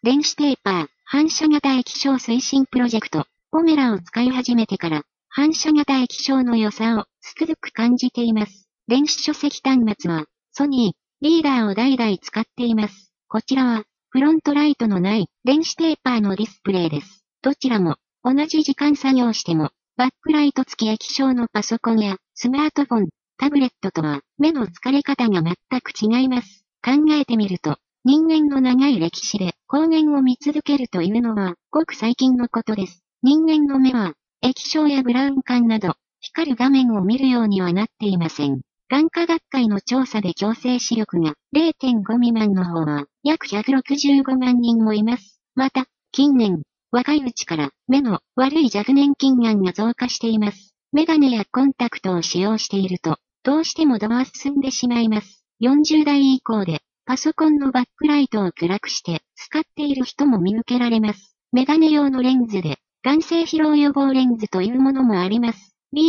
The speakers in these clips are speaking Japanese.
電子ペーパー、反射型液晶推進プロジェクト、ポメラを使い始めてから、反射型液晶の良さをつくづく感じています。電子書籍端末は、ソニー、リーダーを代々使っています。こちらは、フロントライトのない電子ペーパーのディスプレイです。どちらも、同じ時間作業しても、バックライト付き液晶のパソコンやスマートフォン、タブレットとは目の疲れ方が全く違います。考えてみると、人間の長い歴史で光源を見続けるというのはごく最近のことです。人間の目は液晶やブラウン管など光る画面を見るようにはなっていません。眼科学会の調査で矯正視力が 0.5 未満の方は約165万人もいます。また、近年、若いうちから目の悪い若年近眼が増加しています。メガネやコンタクトを使用していると、どうしても度は進んでしまいます。40代以降で、パソコンのバックライトを暗くして使っている人も見受けられます。メガネ用のレンズで、眼性疲労予防レンズというものもあります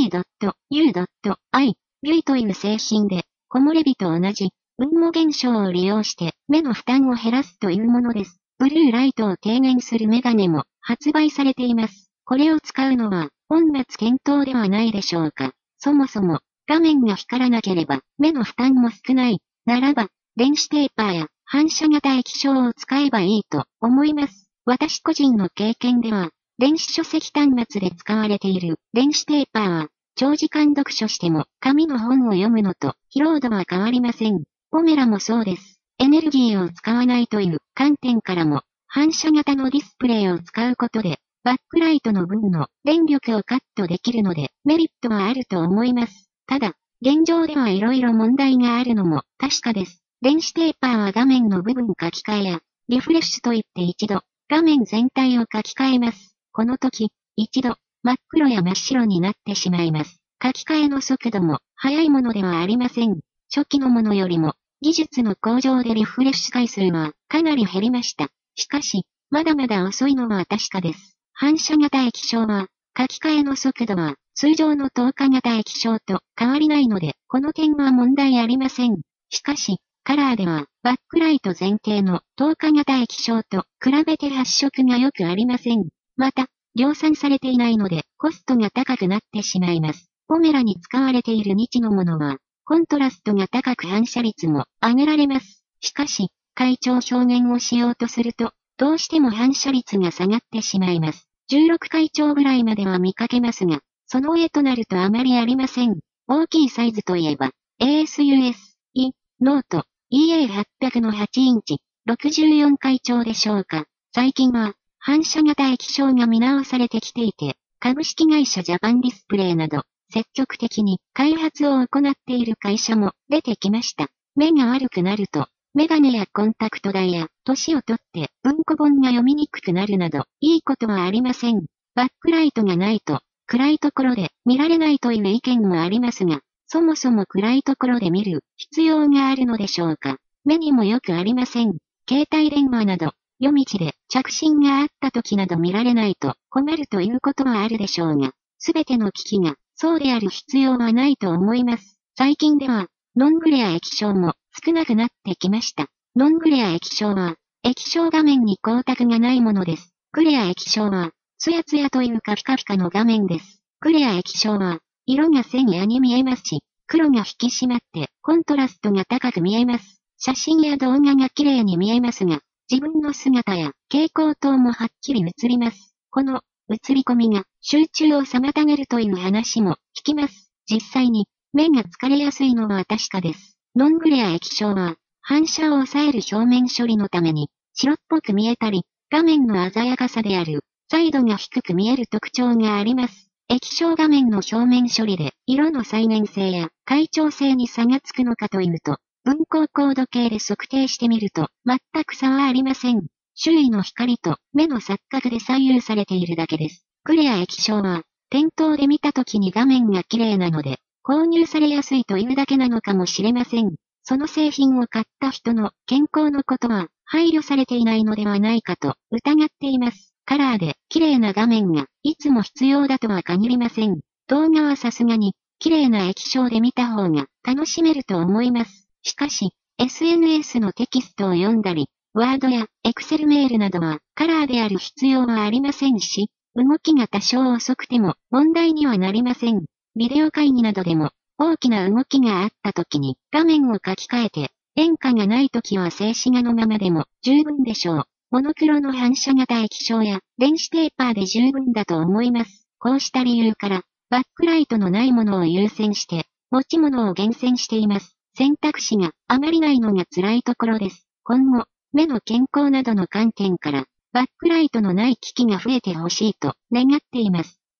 。B.U.I. ビュイという製品で、木漏れ日と同じ、雲母現象を利用して目の負担を減らすというものです。ブルーライトを低減するメガネも発売されています。これを使うのは本末転倒ではないでしょうか。そもそも画面が光らなければ目の負担も少ない。ならば、電子ペーパーや反射型液晶を使えばいいと思います。私個人の経験では、電子書籍端末で使われている電子ペーパーは、長時間読書しても紙の本を読むのと疲労度は変わりません。ポメラもそうです。エネルギーを使わないという観点からも、反射型のディスプレイを使うことで、バックライトの分の電力をカットできるのでメリットはあると思います。ただ、現状ではいろいろ問題があるのも確かです。電子ペーパーは画面の部分書き換えや、リフレッシュといって一度、画面全体を書き換えます。この時、一度、真っ黒や真っ白になってしまいます。書き換えの速度も速いものではありません。初期のものよりも、技術の向上でリフレッシュ回数はかなり減りました。しかし、まだまだ遅いのは確かです。反射型液晶は、書き換えの速度は通常の透過型液晶と変わりないので、この点は問題ありません。しかし、カラーでは、バックライト前提の透過型液晶と比べて発色が良くありません。また、量産されていないので、コストが高くなってしまいます。ポメラに使われている日のものは、コントラストが高く反射率も上げられます。しかし、階調表現をしようとすると、どうしても反射率が下がってしまいます。16階調ぐらいまでは見かけますが、その上となるとあまりありません。大きいサイズといえば、ASUS、ノート、EA800 の8インチ、64階調でしょうか。最近は、反射型液晶が見直されてきていて、株式会社ジャパンディスプレイなど、積極的に開発を行っている会社も出てきました。目が悪くなると、メガネやコンタクト代や、年をとって文庫本が読みにくくなるなど、いいことはありません。バックライトがないと、暗いところで見られないという意見もありますが、そもそも暗いところで見る必要があるのでしょうか。目にもよくありません。携帯電話など、夜道で着信があった時など見られないと困るということはあるでしょうが、すべての機器がそうである必要はないと思います。最近では、ノングレア液晶も少なくなってきました。ノングレア液晶は、液晶画面に光沢がないものです。グレア液晶は、ツヤツヤというカピカピカの画面です。グレア液晶は、色が鮮やに見えますし、黒が引き締まってコントラストが高く見えます。写真や動画が綺麗に見えますが、自分の姿や蛍光灯もはっきり映ります。この映り込みが集中を妨げるという話も聞きます。実際に目が疲れやすいのは確かです。ノングレア液晶は反射を抑える表面処理のために白っぽく見えたり、画面の鮮やかさである彩度が低く見える特徴があります。液晶画面の表面処理で色の再現性や階調性に差がつくのかというと、分光高度計で測定してみると全く差はありません。周囲の光と目の錯覚で左右されているだけです。グレア液晶は店頭で見た時に画面が綺麗なので購入されやすいというだけなのかもしれません。その製品を買った人の健康のことは配慮されていないのではないかと疑っています。カラーで綺麗な画面がいつも必要だとは限りません。動画はさすがに綺麗な液晶で見た方が楽しめると思います。しかし、SNS のテキストを読んだり、 ワードやエクセルメールなどはカラーである必要はありませんし、動きが多少遅くても問題にはなりません。ビデオ会議などでも大きな動きがあった時に画面を書き換えて、変化がない時は静止画のままでも十分でしょう。モノクロの反射型液晶や電子テーパーで十分だと思います。こうした理由から、バックライトのないものを優先して、持ち物を厳選しています。選択肢があまりないのが辛いところです。今後、目の健康などの観点から、バックライトのない機器が増えてほしいと願っています。